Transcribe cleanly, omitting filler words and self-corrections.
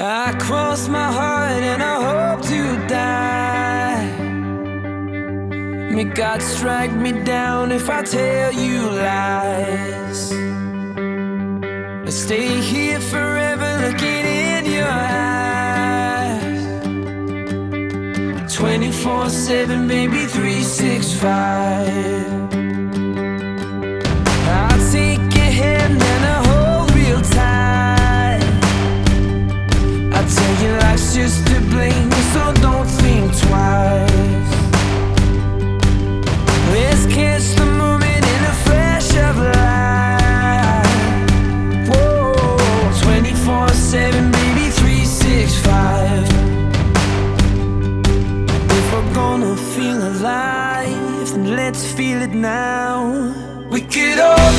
I cross my heart and I hope to die. May God strike me down if I tell you lies. I stay here forever looking in your eyes. 24/7, baby, 365. I'll take your hand and I hold real tight. I tell you life's just a blame, so don't think twice. Let's catch the moment in a flash of light. Whoa, 24/7, baby, 365. If we're gonna feel alive, then let's feel it now. We could all